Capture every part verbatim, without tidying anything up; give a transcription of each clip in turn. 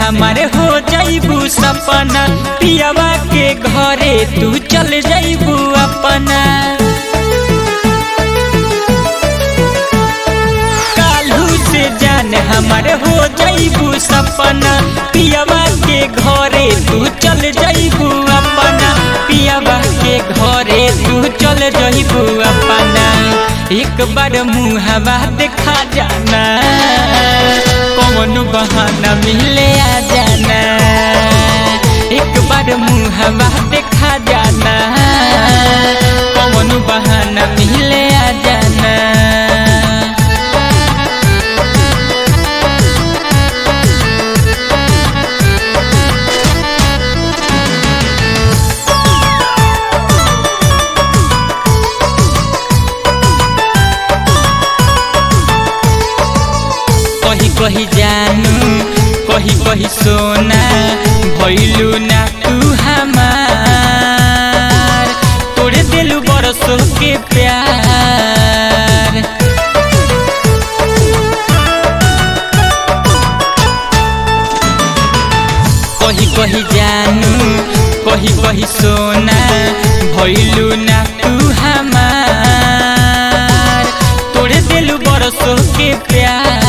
हमारे हो जाइबू सपना, पियावा के घरे तू चल जाइबू अपना। कालू से जान हमारे हो जाइबू सपना, पियावा के घरे तू चल जाइबू अपना, पियावा के घरे तू चल जाइबू अपना। एक बार मुहावा देखा जाना, कौन बहाना मिले आ जाना। एक बार मुहावा देखा जाना, कौन बहाना मिले आ जाना। कही कही जानू कही कही सोना, भइलू ना तू हमार, तोड़े दिलू बरसों के प्यार। कही कही जानू कही कही सोना, भइलू ना तू हमार, तोड़े दिलू बरसों के प्यार।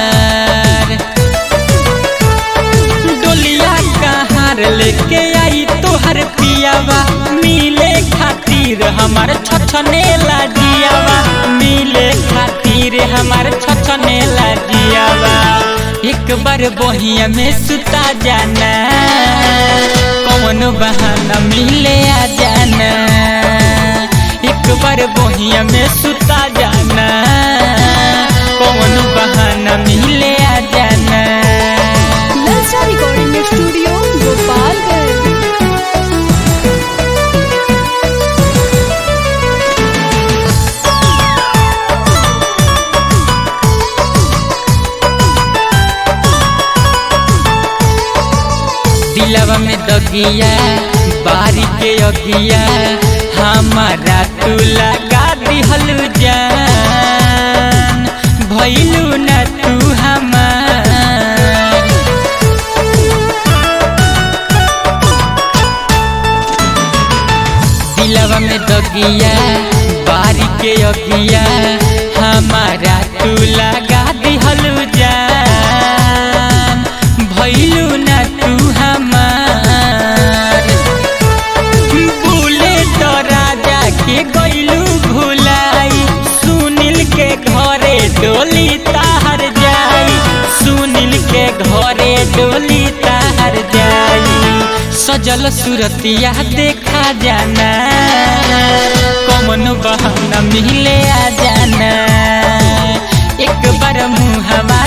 डोलिया कहार लेके आई तोहर पियावा, मिले खातिर हमार छछने लाजियावा, मिले खातिर हमार छछने लाजियावा। एक बार बहिया में सुता जाना, कौन बहाना मिले आ जाना। एक बार बहिया में सुता जाना, कौन बहाना मिले आ जाना। ललचा रिकॉर्डिंग स्टूडियो गोपालगंज। दिलवा में दगिया बारी के अगिया, हमारा तू लगा दिहलू जान, भइलू ना तू हमार। दिलवा में दगिया बारी के अगिया, हमारा तू लगा दिहलू जान, भइलू ना तू हमार। भूले तो राजा के गइलू भुलाई, सुनील के घरे डोली ताहर जाई, सुनील के घरे डोली ताहर जाई। सजल सूरतिया देखा जाना, कौन बहाना मिले आ जाना। एक बार मुहावा